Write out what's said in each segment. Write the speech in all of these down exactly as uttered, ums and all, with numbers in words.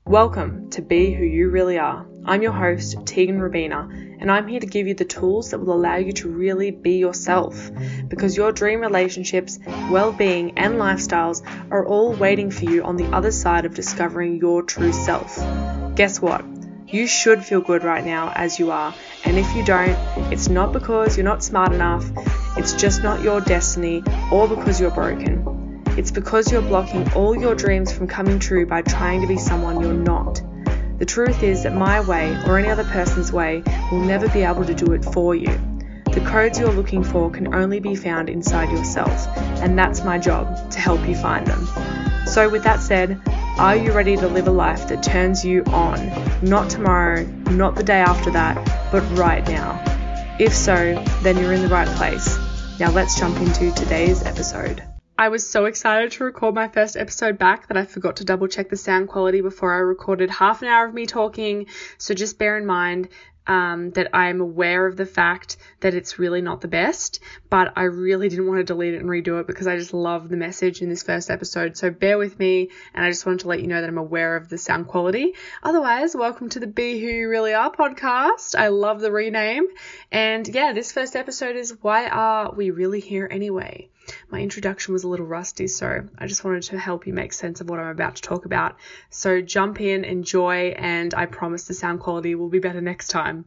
Welcome to Be Who You Really Are. I'm your host, Tegan Rabina, and I'm here to give you the tools that will allow you to really be yourself, because your dream relationships, well-being, and lifestyles are all waiting for you on the other side of discovering your true self. Guess what? You should feel good right now as you are, and if you don't, it's not because you're not smart enough, it's just not your destiny, or because you're broken. It's because you're blocking all your dreams from coming true by trying to be someone you're not. The truth is that my way, or any other person's way, will never be able to do it for you. The codes you're looking for can only be found inside yourself, and that's my job, to help you find them. So with that said, are you ready to live a life that turns you on? Not tomorrow, not the day after that, but right now. If so, then you're in the right place. Now let's jump into today's episode. I was so excited to record my first episode back that I forgot to double check the sound quality before I recorded half an hour of me talking. So just bear in mind um, that I'm aware of the fact that it's really not the best, but I really didn't want to delete it and redo it because I just love the message in this first episode. So bear with me, and I just wanted to let you know that I'm aware of the sound quality. Otherwise, welcome to the Be Who You Really Are podcast. I love the rename. And yeah, this first episode is Why Are We Really Here Anyway? My introduction was a little rusty, so I just wanted to help you make sense of what I'm about to talk about. So jump in, enjoy, and I promise the sound quality will be better next time.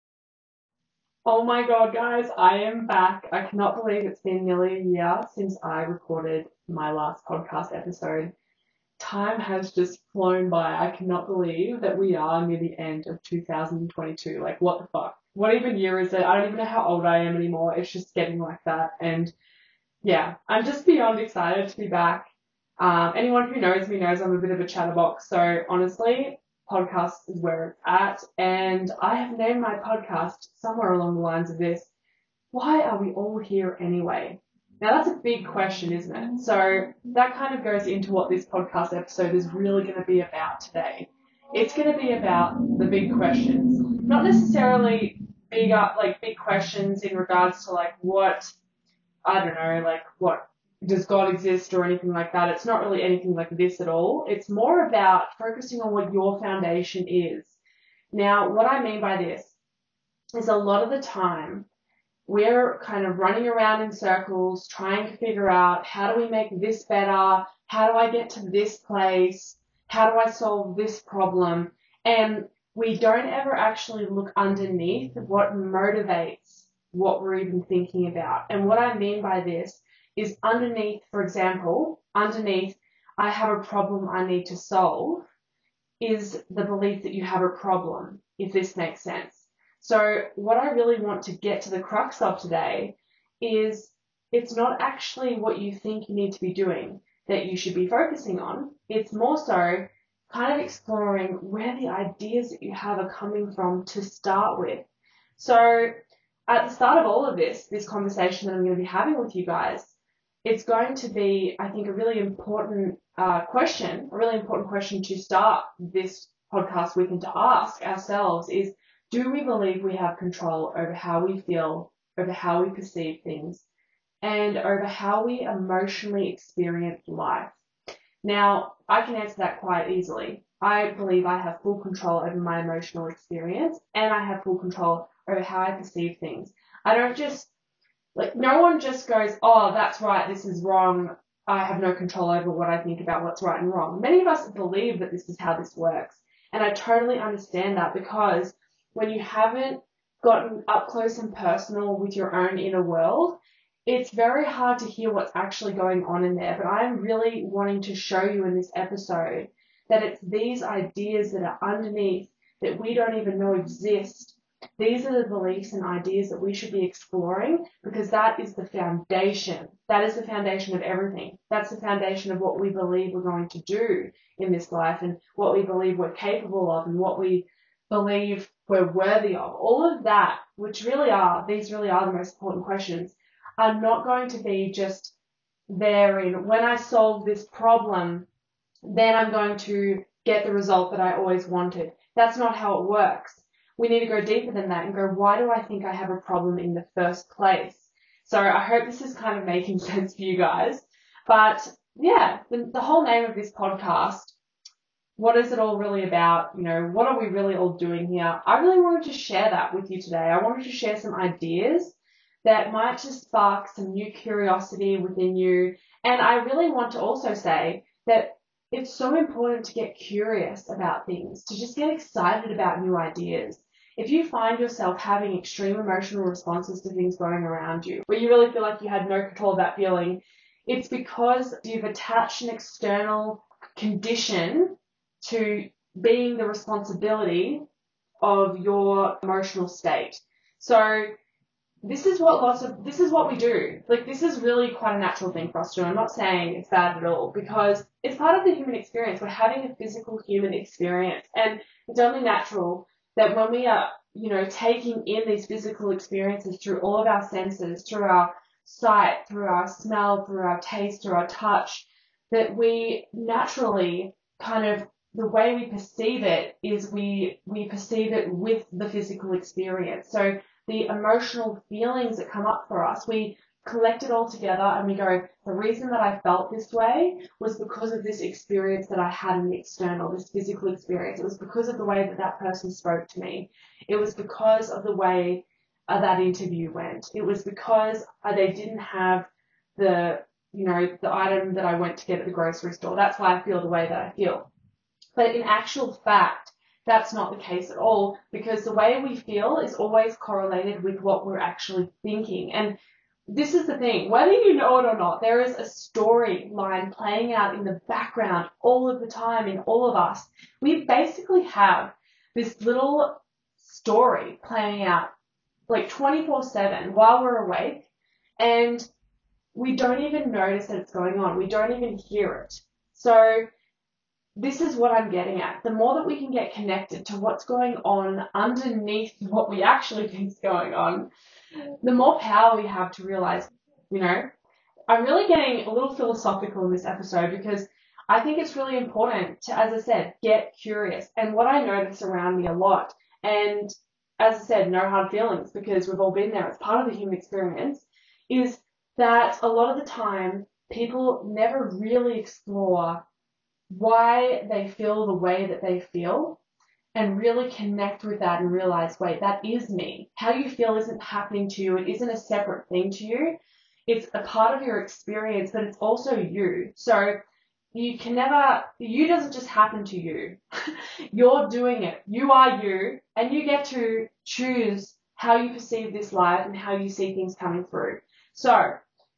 Oh my god, guys, I am back. I cannot believe it's been nearly a year since I recorded my last podcast episode. Time has just flown by. I cannot believe that we are near the end of two thousand twenty-two. Like, what the fuck? What even year is it? I don't even know how old I am anymore. It's just getting like that. And yeah, I'm just beyond excited to be back. Um, anyone who knows me knows I'm a bit of a chatterbox. So honestly, podcast is where it's at. And I have named my podcast somewhere along the lines of this: why are we all here anyway? Now that's a big question, isn't it? So that kind of goes into what this podcast episode is really going to be about today. It's going to be about the big questions, not necessarily big up, like big questions in regards to like what, I don't know, like what, does God exist or anything like that. It's not really anything like this at all. It's more about focusing on what your foundation is. Now, what I mean by this is a lot of the time we're kind of running around in circles trying to figure out, how do we make this better? How do I get to this place? How do I solve this problem? And we don't ever actually look underneath what motivates what we're even thinking about. And what I mean by this is underneath, for example, underneath, I have a problem I need to solve, is the belief that you have a problem, if this makes sense. So what I really want to get to the crux of today is it's not actually what you think you need to be doing that you should be focusing on. It's more so kind of exploring where the ideas that you have are coming from to start with. So at the start of all of this, this conversation that I'm going to be having with you guys, it's going to be, I think, a really important uh, question, a really important question to start this podcast with and to ask ourselves is, do we believe we have control over how we feel, over how we perceive things, and over how we emotionally experience life? Now, I can answer that quite easily. I believe I have full control over my emotional experience, and I have full control over how I perceive things. I don't just, like, no one just goes, oh, that's right, this is wrong, I have no control over what I think about what's right and wrong. Many of us believe that this is how this works, and I totally understand that, because when you haven't gotten up close and personal with your own inner world, it's very hard to hear what's actually going on in there. But I'm really wanting to show you in this episode that it's these ideas that are underneath that we don't even know exist. These are the beliefs and ideas that we should be exploring, because that is the foundation. That is the foundation of everything. That's the foundation of what we believe we're going to do in this life, and what we believe we're capable of, and what we believe we're worthy of. All of that, which really are, these really are the most important questions, are not going to be just there in, when I solve this problem, then I'm going to get the result that I always wanted. That's not how it works. We need to go deeper than that and go, why do I think I have a problem in the first place? So I hope this is kind of making sense for you guys. But yeah, the, the whole name of this podcast what is it all really about? You know, what are we really all doing here? I really wanted to share that with you today. I wanted to share some ideas that might just spark some new curiosity within you. And I really want to also say that it's so important to get curious about things, to just get excited about new ideas. If you find yourself having extreme emotional responses to things going around you, where you really feel like you had no control of that feeling, it's because you've attached an external condition to being the responsibility of your emotional state. So this is what lots of, this is what we do. Like, this is really quite a natural thing for us to do. I'm not saying it's bad at all, because it's part of the human experience. We're having a physical human experience, and it's only natural that when we are, you know, taking in these physical experiences through all of our senses, through our sight, through our smell, through our taste, through our touch, that we naturally kind of, the way we perceive it is we, we perceive it with the physical experience. So the emotional feelings that come up for us, we collect it all together and we go, the reason that I felt this way was because of this experience that I had in the external, this physical experience. It was because of the way that that person spoke to me. It was because of the way uh, that interview went. It was because uh, they didn't have the, you know, the item that I went to get at the grocery store. That's why I feel the way that I feel. But in actual fact, that's not the case at all, because the way we feel is always correlated with what we're actually thinking. And this is the thing, whether you know it or not, there is a storyline playing out in the background all of the time in all of us. We basically have this little story playing out like twenty-four seven while we're awake, and we don't even notice that it's going on. We don't even hear it. So this is what I'm getting at. The more that we can get connected to what's going on underneath what we actually think is going on, the more power we have to realize, you know, I'm really getting a little philosophical in this episode, because I think it's really important to, as I said, get curious. And what I notice around me a lot, and as I said, no hard feelings, because we've all been there, it's part of the human experience, is that a lot of the time people never really explore why they feel the way that they feel, and really connect with that and realize, wait, that is me. How you feel isn't happening to you. It isn't a separate thing to you. It's a part of your experience, but it's also you. So you can never, you doesn't just happen to you. You're doing it. You are you, and you get to choose how you perceive this life and how you see things coming through. So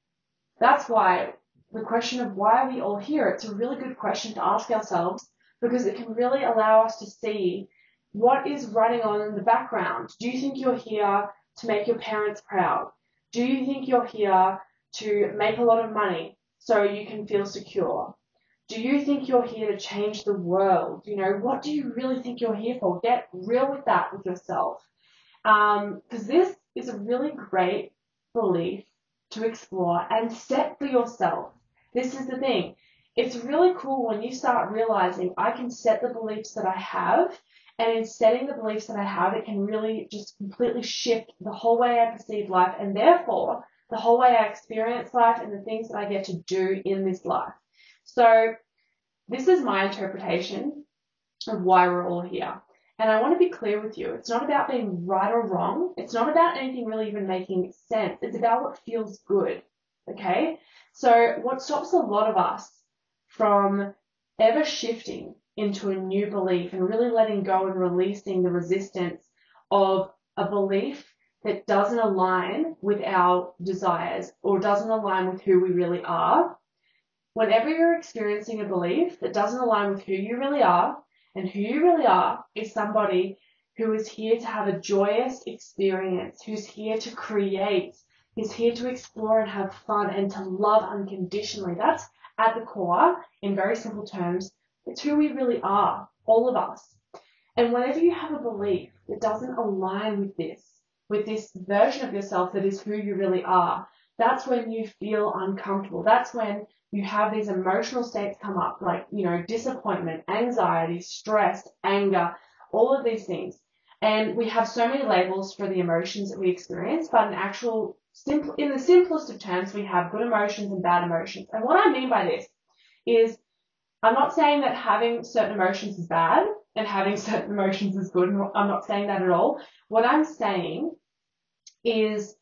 that's why the question of why are we all here, it's a really good question to ask ourselves, because it can really allow us to see what is running on in the background. Do you think you're here to make your parents proud? Do you think you're here to make a lot of money so you can feel secure? Do you think you're here to change the world? You know, what do you really think you're here for? Get real with that with yourself. Um, because this is a really great belief to explore and set for yourself. This is the thing. It's really cool when you start realizing I can set the beliefs that I have, and in setting the beliefs that I have, it can really just completely shift the whole way I perceive life, and therefore the whole way I experience life and the things that I get to do in this life. So this is my interpretation of why we're all here. And I want to be clear with you. It's not about being right or wrong. It's not about anything really even making sense. It's about what feels good. Okay? So what stops a lot of us from ever shifting into a new belief and really letting go and releasing the resistance of a belief that doesn't align with our desires or doesn't align with who we really are. Whenever you're experiencing a belief that doesn't align with who you really are, and who you really are is somebody who is here to have a joyous experience, who's here to create, who's here to explore and have fun and to love unconditionally. That's at the core, in very simple terms, it's who we really are, all of us. And whenever you have a belief that doesn't align with this, with this version of yourself that is who you really are, that's when you feel uncomfortable. That's when you have these emotional states come up, like, you know, disappointment, anxiety, stress, anger, all of these things. And we have so many labels for the emotions that we experience, but in actual, simple, in the simplest of terms, we have good emotions and bad emotions. And what I mean by this is I'm not saying that having certain emotions is bad and having certain emotions is good. I'm not saying that at all. What I'm saying is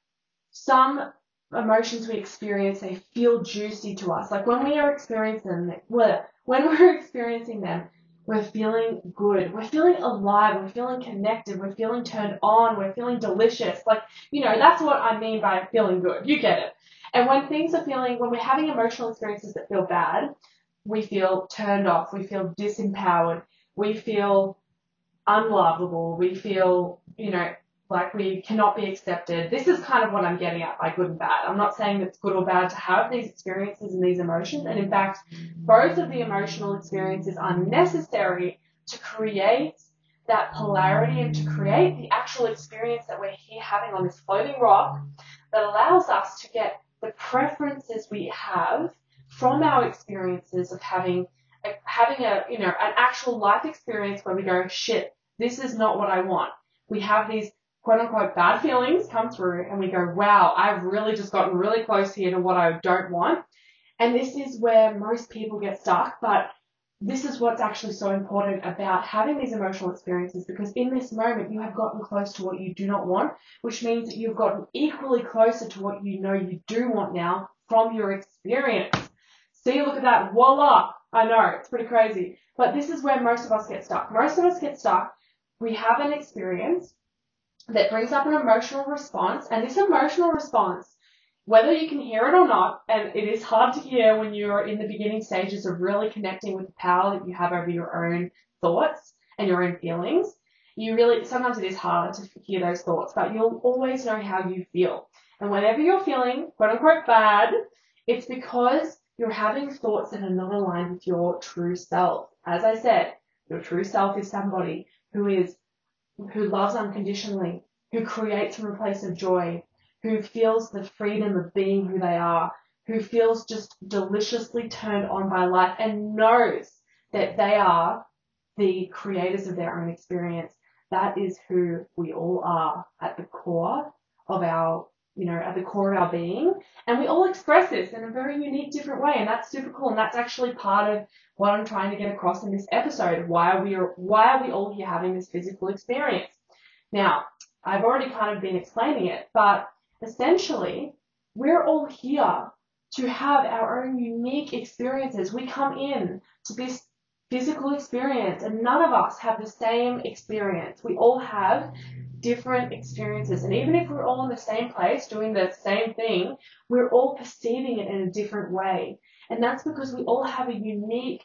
some emotions we experience, they feel juicy to us. Like when we are experiencing them, when we're experiencing them, we're feeling good. We're feeling alive. We're feeling connected. We're feeling turned on. We're feeling delicious. Like, you know, that's what I mean by feeling good. You get it. And when things are feeling, when we're having emotional experiences that feel bad, we feel turned off. We feel disempowered. We feel unlovable. We feel, you know, like we cannot be accepted. This is kind of what I'm getting at by good and bad. I'm not saying it's good or bad to have these experiences and these emotions. And in fact, both of the emotional experiences are necessary to create that polarity and to create the actual experience that we're here having on this floating rock that allows us to get the preferences we have from our experiences of having a, having a, you know, an actual life experience where we go, shit, this is not what I want. We have these quote unquote bad feelings come through and we go, wow, I've really just gotten really close here to what I don't want. And this is where most people get stuck, but this is what's actually so important about having these emotional experiences, because in this moment you have gotten close to what you do not want, which means that you've gotten equally closer to what you know you do want now from your experience. See, look at that. Voila. I know, it's pretty crazy. But this is where most of us get stuck. Most of us get stuck. We have an experience that brings up an emotional response, and this emotional response, whether you can hear it or not, and it is hard to hear when you're in the beginning stages of really connecting with the power that you have over your own thoughts and your own feelings, you really, sometimes it is hard to hear those thoughts, but you'll always know how you feel. And whenever you're feeling quote unquote bad, it's because you're having thoughts that are not aligned with your true self. As I said, your true self is somebody who is who loves unconditionally, who creates from a place of joy, who feels the freedom of being who they are, who feels just deliciously turned on by life and knows that they are the creators of their own experience. That is who we all are at the core of our, you know, at the core of our being. And we all express this in a very unique, different way. And that's super cool. And that's actually part of what I'm trying to get across in this episode. Why are we, why are we all here having this physical experience? Now, I've already kind of been explaining it, but essentially, we're all here to have our own unique experiences. We come in to this physical experience and none of us have the same experience. We all have different experiences. And even if we're all in the same place doing the same thing, we're all perceiving it in a different way. And that's because we all have a unique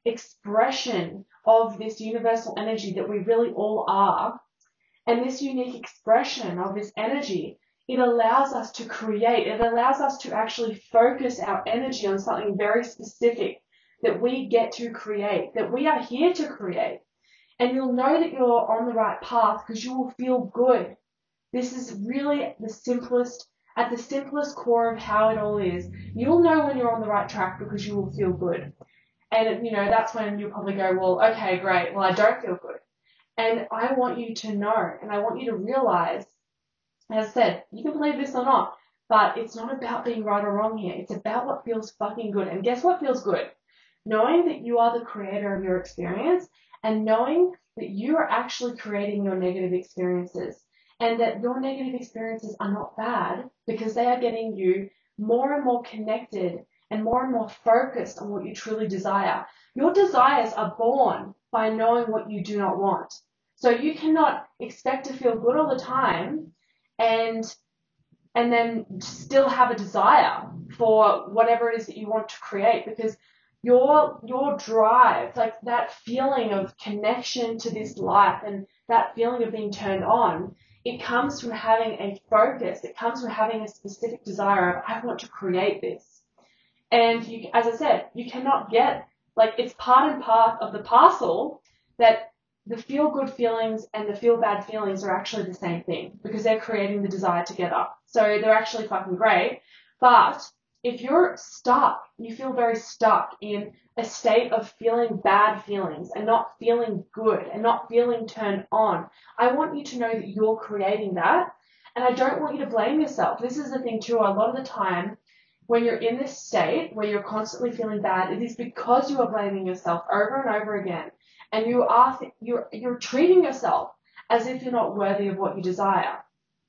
expression of this universal energy that we really all are. And this unique expression of this energy, it allows us to create, it allows us to actually focus our energy on something very specific that we get to create, that we are here to create. And you'll know that you're on the right path because you will feel good. This is really the simplest, at the simplest core of how it all is. You'll know when you're on the right track because you will feel good. And, you know, that's when you'll probably go, well, okay, great. Well, I don't feel good. And I want you to know, and I want you to realize, as I said, you can believe this or not, but it's not about being right or wrong here. It's about what feels fucking good. And guess what feels good? Knowing that you are the creator of your experience and knowing that you are actually creating your negative experiences and that your negative experiences are not bad because they are getting you more and more connected and more and more focused on what you truly desire. Your desires are born by knowing what you do not want. So you cannot expect to feel good all the time and and then still have a desire for whatever it is that you want to create, because your your drive, like that feeling of connection to this life and that feeling of being turned on, it comes from having a focus. It comes from having a specific desire of, I want to create this. And you, as I said, you cannot get, like, it's part and part of the parcel that the feel-good feelings and the feel-bad feelings are actually the same thing because they're creating the desire together. So they're actually fucking great. But if you're stuck, you feel very stuck in a state of feeling bad feelings and not feeling good and not feeling turned on, I want you to know that you're creating that. And I don't want you to blame yourself. This is the thing too, a lot of the time, when you're in this state where you're constantly feeling bad, it is because you are blaming yourself over and over again. And you are, you're, you're treating yourself as if you're not worthy of what you desire.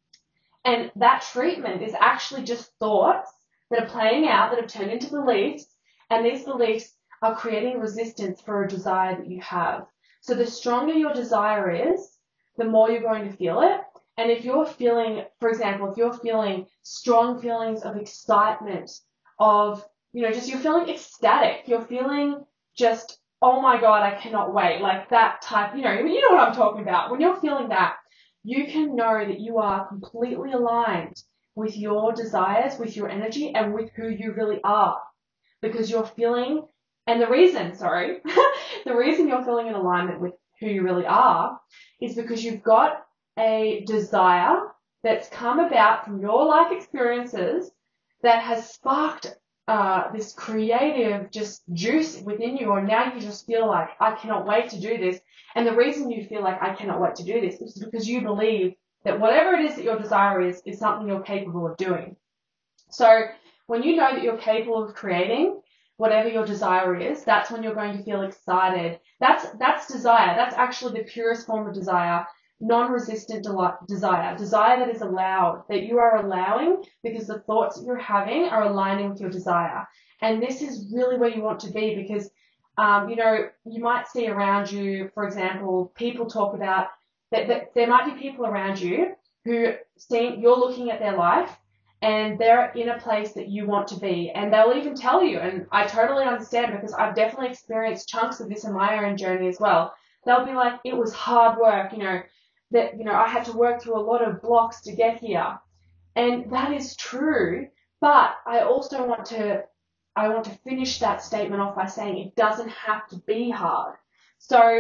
And that treatment is actually just thoughts that are playing out, that have turned into beliefs, and these beliefs are creating resistance for a desire that you have. So the stronger your desire is, the more you're going to feel it. And if you're feeling, for example, if you're feeling strong feelings of excitement, of, you know, just you're feeling ecstatic, you're feeling just, oh my God, I cannot wait, like that type, you know, you know what I'm talking about. When you're feeling that, you can know that you are completely aligned with your desires, with your energy, and with who you really are. Because you're feeling, and the reason, sorry, the reason you're feeling in alignment with who you really are is because you've got a desire that's come about from your life experiences that has sparked uh, this creative just juice within you, and now you just feel like, I cannot wait to do this. And the reason you feel like I cannot wait to do this is because you believe that whatever it is that your desire is, is something you're capable of doing. So when you know that you're capable of creating whatever your desire is, that's when you're going to feel excited. That's, that's desire. That's actually the purest form of desire. Non-resistant de- desire, desire that is allowed, that you are allowing because the thoughts that you're having are aligning with your desire. And this is really where you want to be because, um, you know, you might see around you, for example, people talk about that, that there might be people around you who see you're looking at their life and they're in a place that you want to be, and they'll even tell you, and I totally understand because I've definitely experienced chunks of this in my own journey as well. They'll be like, it was hard work, you know, that, you know, I had to work through a lot of blocks to get here. And that is true. But I also want to, I want to finish that statement off by saying it doesn't have to be hard. So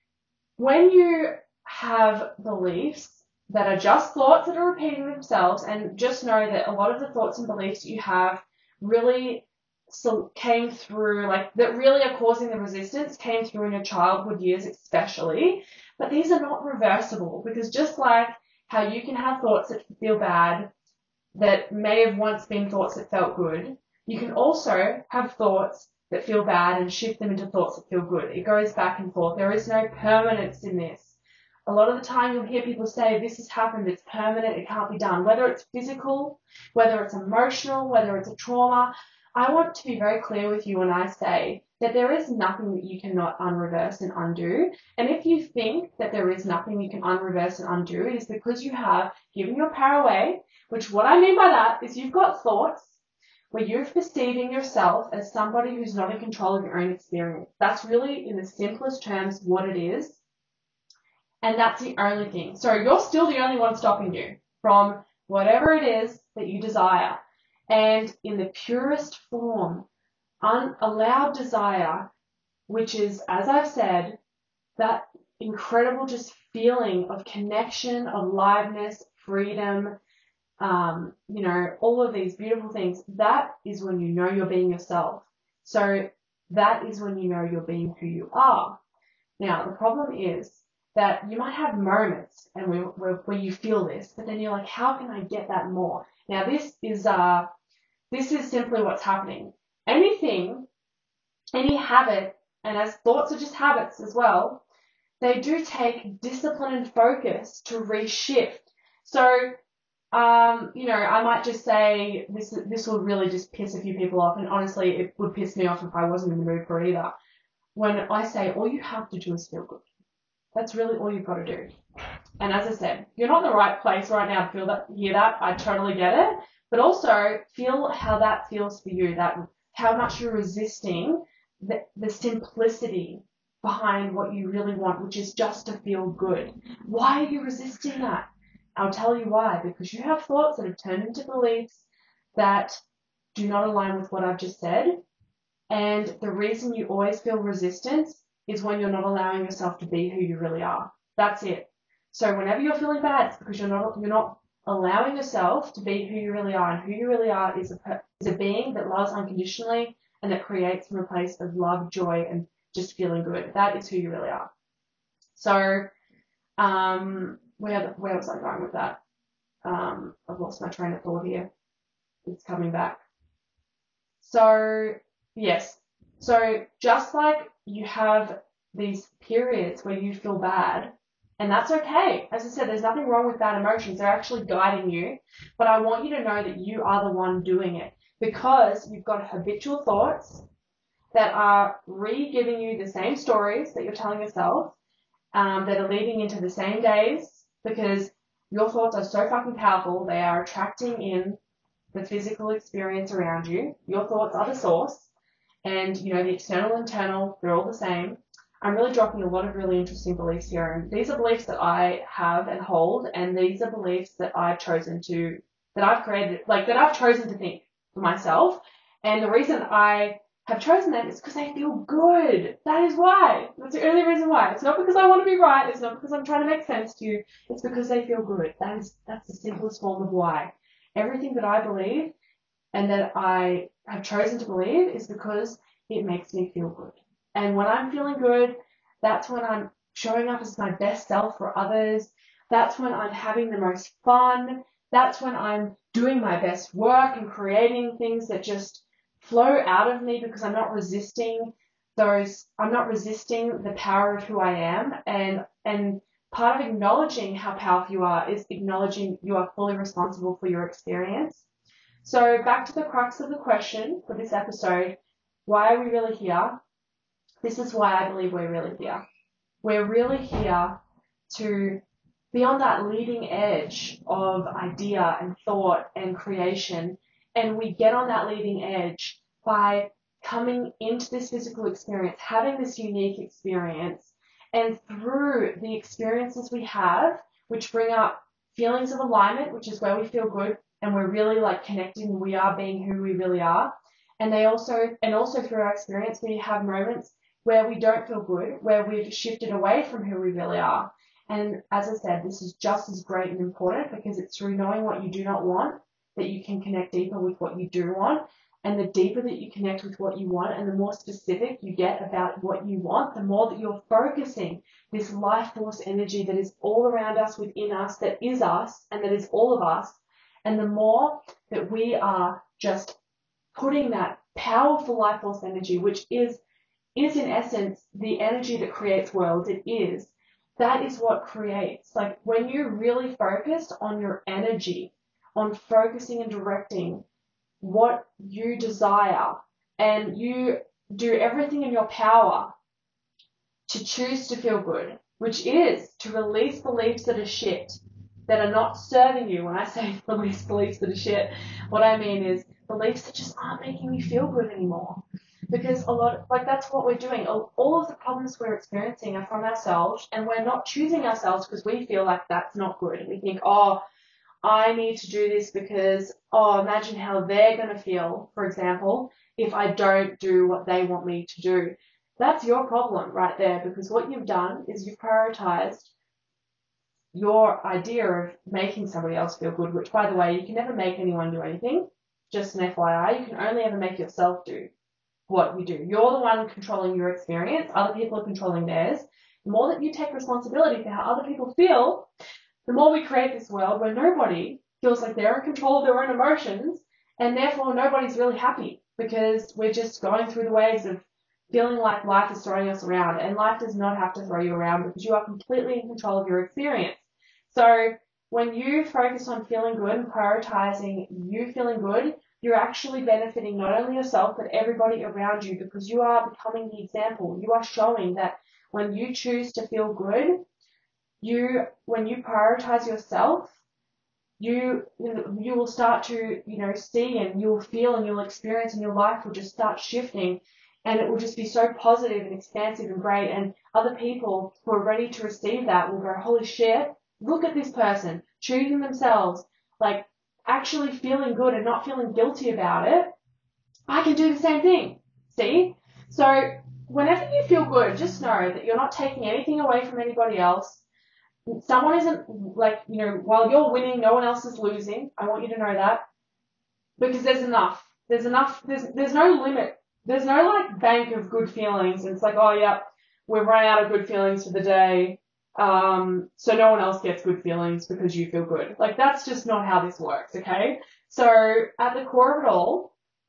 when you have beliefs that are just thoughts that are repeating themselves, and just know that a lot of the thoughts and beliefs that you have really so came through, like, that really are causing the resistance, came through in your childhood years especially. But these are not reversible, because just like how you can have thoughts that feel bad that may have once been thoughts that felt good, you can also have thoughts that feel bad and shift them into thoughts that feel good. It goes back and forth. There is no permanence in this. A lot of the time you'll hear people say, this has happened, it's permanent, it can't be done. Whether it's physical, whether it's emotional, whether it's a trauma, I want to be very clear with you when I say that there is nothing that you cannot unreverse and undo. And if you think that there is nothing you can unreverse and undo, it is because you have given your power away, which what I mean by that is you've got thoughts where you're perceiving yourself as somebody who's not in control of your own experience. That's really, in the simplest terms, what it is. And that's the only thing. So you're still the only one stopping you from whatever it is that you desire. And in the purest form, unallowed desire, which is, as I've said, that incredible just feeling of connection, of aliveness, freedom, um, you know, all of these beautiful things, that is when you know you're being yourself. So that is when you know you're being who you are. Now, the problem is that you might have moments and where, where, where you feel this, but then you're like, how can I get that more? Now, this is, uh, this is simply what's happening. Anything, any habit, and as thoughts are just habits as well, they do take discipline and focus to reshift. So, um, you know, I might just say this, this will really just piss a few people off, and honestly, it would piss me off if I wasn't in the mood for it either. When I say all you have to do is feel good. That's really all you've got to do. And as I said, you're not in the right place right now to feel that, hear that. I totally get it. But also feel how that feels for you, that how much you're resisting the, the simplicity behind what you really want, which is just to feel good. Why are you resisting that? I'll tell you why. Because you have thoughts that have turned into beliefs that do not align with what I've just said. And the reason you always feel resistance is when you're not allowing yourself to be who you really are. That's it. So whenever you're feeling bad, it's because you're not you're not allowing yourself to be who you really are. And who you really are is a is a being that loves unconditionally and that creates from a place of love, joy, and just feeling good. That is who you really are. So, um, where where was I going with that? Um, I've lost my train of thought here. It's coming back. So, yes. So just like you have these periods where you feel bad, and that's okay. As I said, there's nothing wrong with bad emotions. They're actually guiding you. But I want you to know that you are the one doing it, because you've got habitual thoughts that are re-giving you the same stories that you're telling yourself, um, that are leading into the same days, because your thoughts are so fucking powerful. They are attracting in the physical experience around you. Your thoughts are the source, and you know the external and internal, they're all the same. I'm really dropping a lot of really interesting beliefs here, and these are beliefs that I have and hold, and these are beliefs that I've chosen to, that I've created, like that I've chosen to think for myself. And the reason I have chosen them is because they feel good. That is why. That's the only reason why. It's not because I want to be right. It's not because I'm trying to make sense to you. It's because they feel good. That is, that's the simplest form of why. Everything that I believe and that I have chosen to believe is because it makes me feel good. And when I'm feeling good, that's when I'm showing up as my best self for others. That's when I'm having the most fun. That's when I'm doing my best work and creating things that just flow out of me, because I'm not resisting those, I'm not resisting the power of who I am. And, and part of acknowledging how powerful you are is acknowledging you are fully responsible for your experience. So back to the crux of the question for this episode, why are we really here? This is why I believe we're really here. We're really here to be on that leading edge of idea and thought and creation. And we get on that leading edge by coming into this physical experience, having this unique experience. And through the experiences we have, which bring up feelings of alignment, which is where we feel good and we're really like connecting, we are being who we really are. And they also, and also through our experience, we have moments where we don't feel good, where we've shifted away from who we really are. And as I said, this is just as great and important, because it's through knowing what you do not want that you can connect deeper with what you do want. And the deeper that you connect with what you want, and the more specific you get about what you want, the more that you're focusing this life force energy that is all around us, within us, that is us, and that is all of us. And the more that we are just putting that powerful life force energy, which is is in essence the energy that creates worlds, it is, that is what creates. Like when you're really focused on your energy, on focusing and directing what you desire, and you do everything in your power to choose to feel good, which is to release beliefs that are shit, that are not serving you. When I say release beliefs that are shit, what I mean is beliefs that just aren't making you feel good anymore. Because a lot, like that's what we're doing. All of the problems we're experiencing are from ourselves, and we're not choosing ourselves because we feel like that's not good. We think, oh, I need to do this because, oh, imagine how they're going to feel, for example, if I don't do what they want me to do. That's your problem right there, because what you've done is you've prioritized your idea of making somebody else feel good, which, by the way, you can never make anyone do anything. Just an F Y I, you can only ever make yourself do what you do. You're the one controlling your experience. Other people are controlling theirs. The more that you take responsibility for how other people feel, the more we create this world where nobody feels like they're in control of their own emotions, and therefore nobody's really happy, because we're just going through the waves of feeling like life is throwing us around. And life does not have to throw you around, because you are completely in control of your experience. So when you focus on feeling good and prioritizing you feeling good, you're actually benefiting not only yourself, but everybody around you, because you are becoming the example. You are showing that when you choose to feel good, you, when you prioritize yourself, you, you will start to, you know, see, and you'll feel, and you'll experience, and your life will just start shifting, and it will just be so positive and expansive and great. And other people who are ready to receive that will go, holy shit, look at this person choosing themselves, like actually feeling good and not feeling guilty about it. I can do the same thing. See? So whenever you feel good, just know that you're not taking anything away from anybody else. Someone isn't, like, you know, while you're winning, no one else is losing. I want you to know that, because there's enough. There's enough. There's there's no limit. There's no like bank of good feelings. And it's like, oh yeah, we've run out of good feelings for the day. Um, so no one else gets good feelings because you feel good. Like that's just not how this works. Okay. So at the core of it all,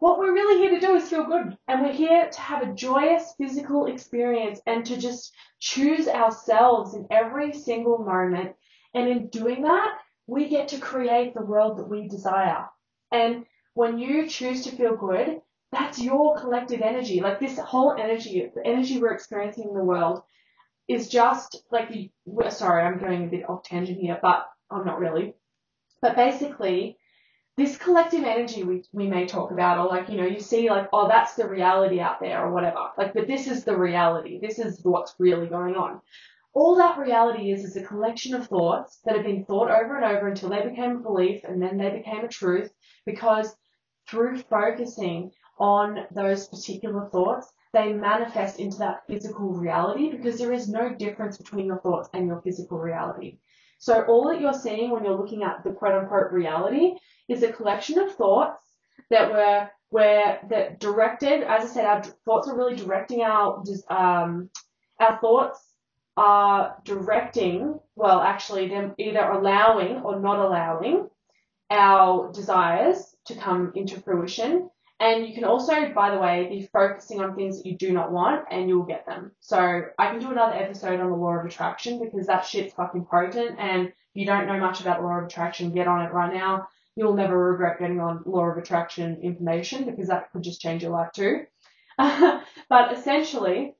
what we're really here to do is feel good. And we're here to have a joyous physical experience and to just choose ourselves in every single moment. And in doing that, we get to create the world that we desire. And when you choose to feel good, that's your collective energy. Like this whole energy, the energy we're experiencing in the world is just like, the, sorry, I'm going a bit off tangent here, but I'm not really. But basically, this collective energy we, we may talk about, or like, you know, you see like, oh, that's the reality out there or whatever. Like, but this is the reality. This is what's really going on. All that reality is is a collection of thoughts that have been thought over and over until they became a belief and then they became a truth, because through focusing on those particular thoughts, they manifest into that physical reality, because there is no difference between your thoughts and your physical reality. So all that you're seeing when you're looking at the quote-unquote reality is a collection of thoughts that were were that directed. As I said, our thoughts are really directing our um our thoughts are directing. Well, actually, them either allowing or not allowing our desires to come into fruition. And you can also, by the way, be focusing on things that you do not want and you'll get them. So I can do another episode on the law of attraction, because that shit's fucking potent. And if you don't know much about the law of attraction, get on it right now. You'll never regret getting on law of attraction information, because that could just change your life too. But essentially,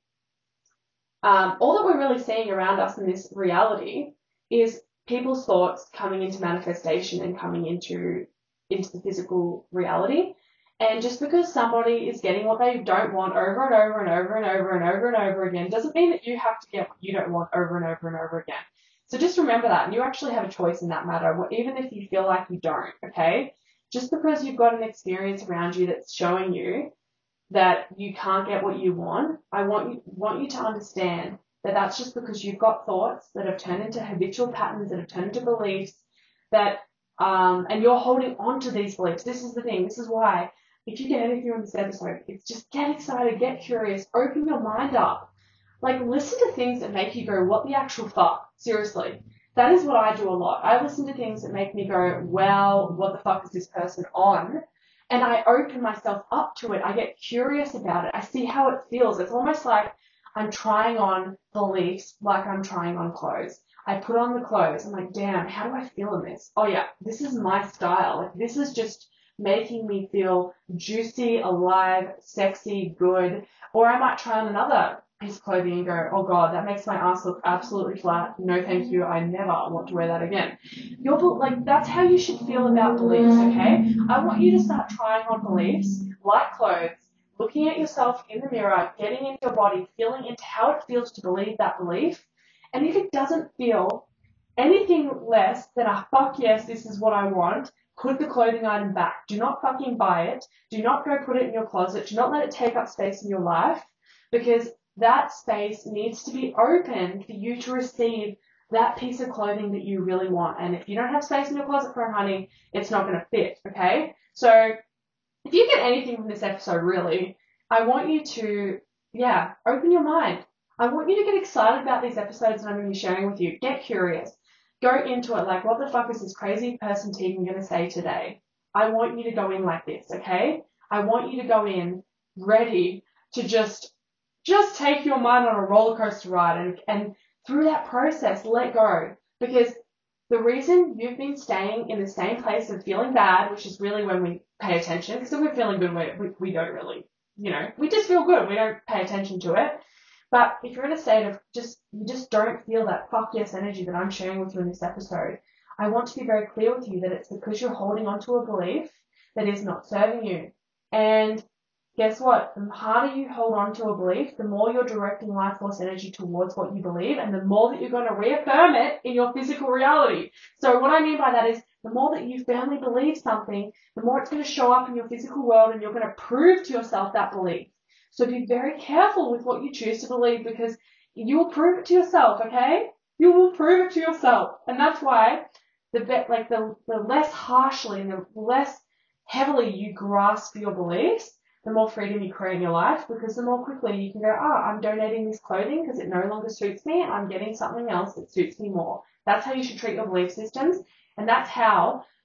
um, all that we're really seeing around us in this reality is people's thoughts coming into manifestation and coming into into the physical reality. And just because somebody is getting what they don't want over and over and over and over and over and over again doesn't mean that you have to get what you don't want over and over and over again. So just remember that, and you actually have a choice in that matter, even if you feel like you don't, okay? Just because you've got an experience around you that's showing you that you can't get what you want, I want you, want you to understand that that's just because you've got thoughts that have turned into habitual patterns, that have turned into beliefs, that, um, and you're holding on to these beliefs. This is the thing. This is why, if you get anything from this episode, it's just get excited, get curious, open your mind up. Like, listen to things that make you go, what the actual fuck? Seriously. That is what I do a lot. I listen to things that make me go, well, what the fuck is this person on? And I open myself up to it. I get curious about it. I see how it feels. It's almost like I'm trying on beliefs like I'm trying on clothes. I put on the clothes. I'm like, damn, how do I feel in this? Oh, yeah, this is my style. Like, this is just making me feel juicy, alive, sexy, good. Or I might try on another piece of clothing and go, oh God, that makes my ass look absolutely flat. No, thank you. I never want to wear that again. You're like, that's how you should feel about beliefs, okay? I want you to start trying on beliefs like clothes, looking at yourself in the mirror, getting into your body, feeling into how it feels to believe that belief. And if it doesn't feel anything less than a fuck yes, this is what I want, put the clothing item back. Do not fucking buy it. Do not go put it in your closet. Do not let it take up space in your life, because that space needs to be open for you to receive that piece of clothing that you really want. And if you don't have space in your closet for it, honey, it's not going to fit, okay? So if you get anything from this episode, really, I want you to, yeah, open your mind. I want you to get excited about these episodes that I'm going to be sharing with you. Get curious. Go into it like, what the fuck is this crazy person Tegan going to say today? I want you to go in like this, okay? I want you to go in ready to just, just take your mind on a roller coaster ride, and, and through that process, let go. Because the reason you've been staying in the same place of feeling bad, which is really when we pay attention, because if we're feeling good, we, we, we don't really, you know, we just feel good. We don't pay attention to it. But if you're in a state of just, you just don't feel that fuck yes energy that I'm sharing with you in this episode, I want to be very clear with you that it's because you're holding on to a belief that is not serving you. And guess what? The harder you hold on to a belief, the more you're directing life force energy towards what you believe, and the more that you're going to reaffirm it in your physical reality. So what I mean by that is, the more that you firmly believe something, the more it's going to show up in your physical world, and you're going to prove to yourself that belief. So be very careful with what you choose to believe, because you will prove it to yourself, okay? You will prove it to yourself. And that's why the be- like the, the less harshly and the less heavily you grasp your beliefs, the more freedom you create in your life, because the more quickly you can go, oh, I'm donating this clothing because it no longer suits me, and I'm getting something else that suits me more. That's how you should treat your belief systems, and that's how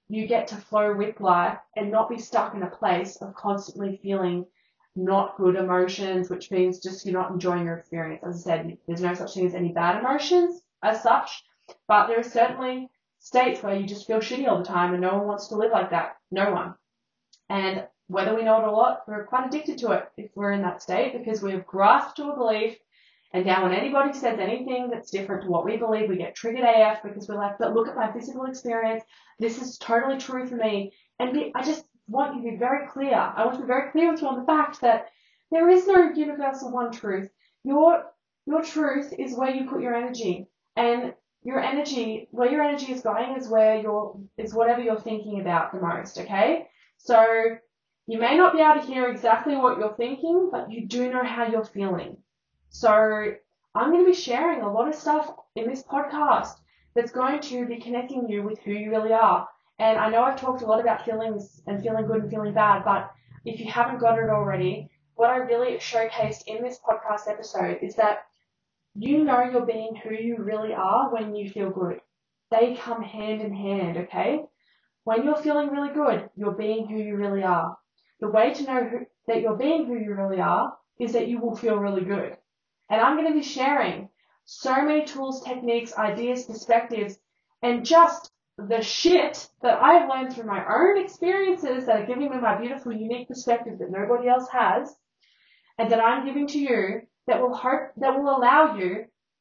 you get to flow with life and not be stuck in a place of constantly feeling not good emotions, which means just you're not enjoying your experience. As I said, there's no such thing as any bad emotions as such, but there are certainly states where you just feel shitty all the time and no one wants to live like that. No one. And whether we know it or not, we're quite addicted to it if we're in that state, because we've grasped to a belief. And now when anybody says anything that's different to what we believe, we get triggered A F because we're like, but look at my physical experience. This is totally true for me. And be, I just want you to be very clear. I want to be very clear with you on the fact that there is no universal one truth. Your, your truth is where you put your energy. And your energy, where your energy is going is where your, is whatever you're thinking about the most, okay? So you may not be able to hear exactly what you're thinking, but you do know how you're feeling. So I'm going to be sharing a lot of stuff in this podcast that's going to be connecting you with who you really are. And I know I've talked a lot about feelings and feeling good and feeling bad, but if you haven't got it already, what I really showcased in this podcast episode is that you know you're being who you really are when you feel good. They come hand in hand, okay? When you're feeling really good, you're being who you really are. The way to know who, that you're being who you really are is that you will feel really good. And I'm going to be sharing so many tools, techniques, ideas, perspectives, and just the shit that I have learned through my own experiences that are giving me my beautiful, unique perspective that nobody else has, and that I'm giving to you that will hope, that will allow you,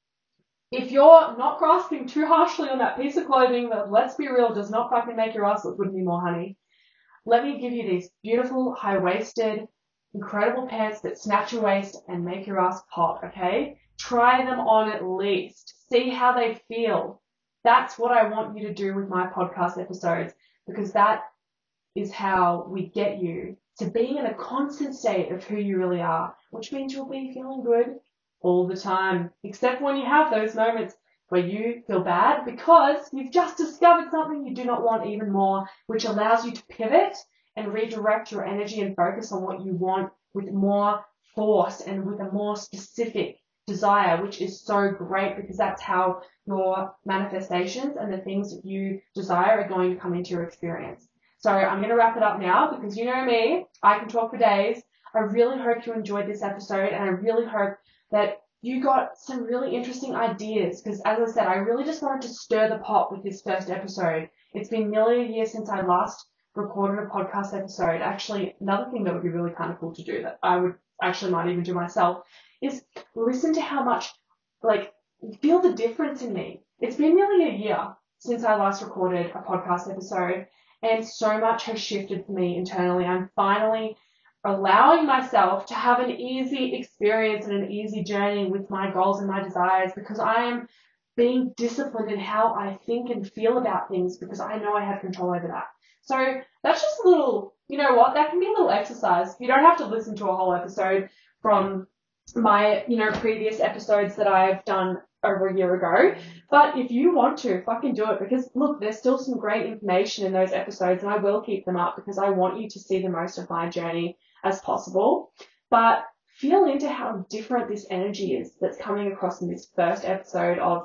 if you're not grasping too harshly on that piece of clothing that, let's be real, does not fucking make your ass look good anymore, honey, let me give you these beautiful, high-waisted, incredible pants that snatch your waist and make your ass pop, okay? Try them on at least. See how they feel. That's what I want you to do with my podcast episodes, because that is how we get you to being in a constant state of who you really are, which means you'll be feeling good all the time, except when you have those moments where you feel bad because you've just discovered something you do not want even more, which allows you to pivot and redirect your energy and focus on what you want with more force and with a more specific desire, which is so great because that's how your manifestations and the things that you desire are going to come into your experience. So I'm going to wrap it up now because you know me, I can talk for days. I really hope you enjoyed this episode, and I really hope that you got some really interesting ideas because, as I said, I really just wanted to stir the pot with this first episode. It's been nearly a year since I last recorded a podcast episode. Actually, another thing that would be really kind of cool to do that I would actually might even do myself is listen to how much, like, feel the difference in me. It's been nearly a year since I last recorded a podcast episode, and so much has shifted for me internally. I'm finally allowing myself to have an easy experience and an easy journey with my goals and my desires because I am being disciplined in how I think and feel about things because I know I have control over that. So that's just a little, you know what, that can be a little exercise. You don't have to listen to a whole episode from my, you know, previous episodes that I've done over a year ago. But if you want to, fucking do it because, look, there's still some great information in those episodes and I will keep them up because I want you to see the most of my journey as possible. But feel into how different this energy is that's coming across in this first episode of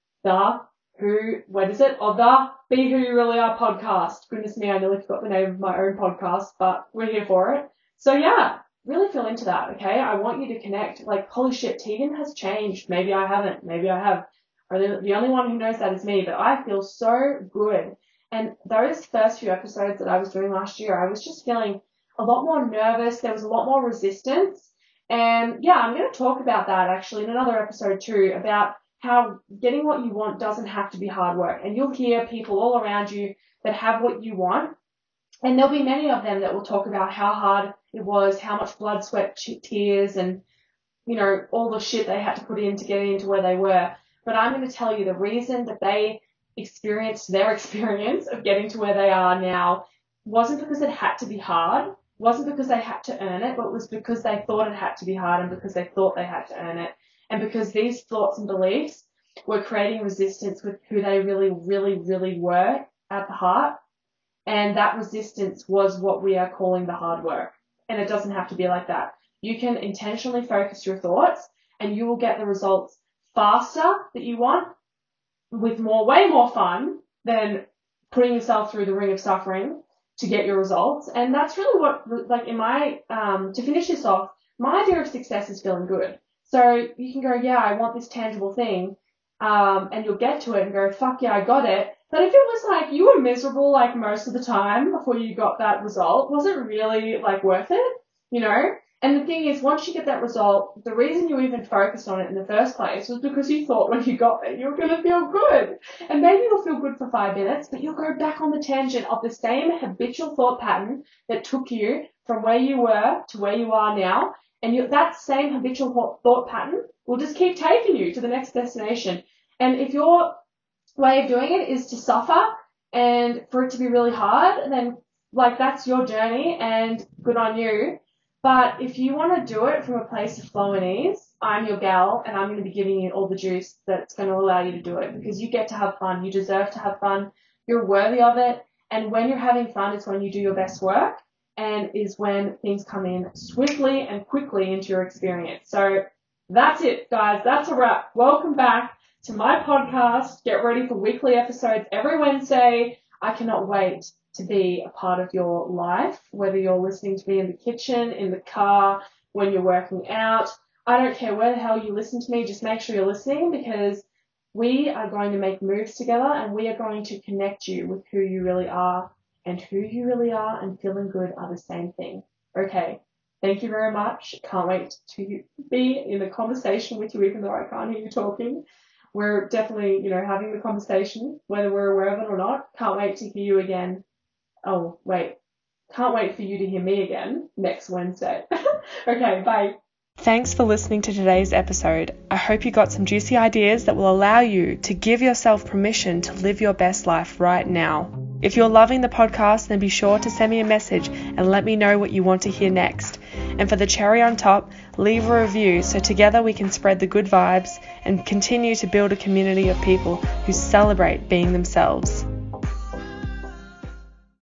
the Who, what is it? Of the Be Who You Really Are podcast. Goodness me, I nearly forgot the name of my own podcast, but we're here for it. So yeah, really feel into that, okay? I want you to connect. Like, holy shit, Tegan has changed. Maybe I haven't. Maybe I have. Or the, the only one who knows that is me, but I feel so good. And those first few episodes that I was doing last year, I was just feeling a lot more nervous. There was a lot more resistance. And yeah, I'm going to talk about that actually in another episode too, about how getting what you want doesn't have to be hard work. And you'll hear people all around you that have what you want. And there'll be many of them that will talk about how hard it was, how much blood, sweat, tears, and, you know, all the shit they had to put in to get into where they were. But I'm going to tell you the reason that they experienced their experience of getting to where they are now wasn't because it had to be hard, wasn't because they had to earn it, but it was because they thought it had to be hard and because they thought they had to earn it. And because these thoughts and beliefs were creating resistance with who they really, really, really were at the heart. And that resistance was what we are calling the hard work. And it doesn't have to be like that. You can intentionally focus your thoughts and you will get the results faster that you want with more, way more fun than putting yourself through the ring of suffering to get your results. And that's really what, like in my, um, to finish this off, my idea of success is feeling good. So you can go, yeah, I want this tangible thing, um, and you'll get to it and go, fuck yeah, I got it. But if it was like you were miserable like most of the time before you got that result, was it really like worth it? You know? And the thing is, once you get that result, the reason you even focused on it in the first place was because you thought when you got there you were going to feel good. And maybe you'll feel good for five minutes, but you'll go back on the tangent of the same habitual thought pattern that took you from where you were to where you are now. And you, that same habitual thought pattern will just keep taking you to the next destination. And if your way of doing it is to suffer and for it to be really hard, then like that's your journey and good on you. But if you want to do it from a place of flow and ease, I'm your gal and I'm going to be giving you all the juice that's going to allow you to do it, because you get to have fun. You deserve to have fun. You're worthy of it. And when you're having fun is when you do your best work and is when things come in swiftly and quickly into your experience. So that's it, guys. That's a wrap. Welcome back to my podcast. Get ready for weekly episodes every Wednesday. I cannot wait to be a part of your life, whether you're listening to me in the kitchen, in the car, when you're working out. I don't care where the hell you listen to me, just make sure you're listening, because we are going to make moves together and we are going to connect you with who you really are, and who you really are and feeling good are the same thing. Okay, thank you very much. Can't wait to be in a conversation with you, even though I can't hear you talking. We're definitely, you know, having the conversation, whether we're aware of it or not. Can't wait to hear you again. Oh, wait. Can't wait for you to hear me again next Wednesday. Okay, bye. Thanks for listening to today's episode. I hope you got some juicy ideas that will allow you to give yourself permission to live your best life right now. If you're loving the podcast, then be sure to send me a message and let me know what you want to hear next. And for the cherry on top, leave a review so together we can spread the good vibes and continue to build a community of people who celebrate being themselves.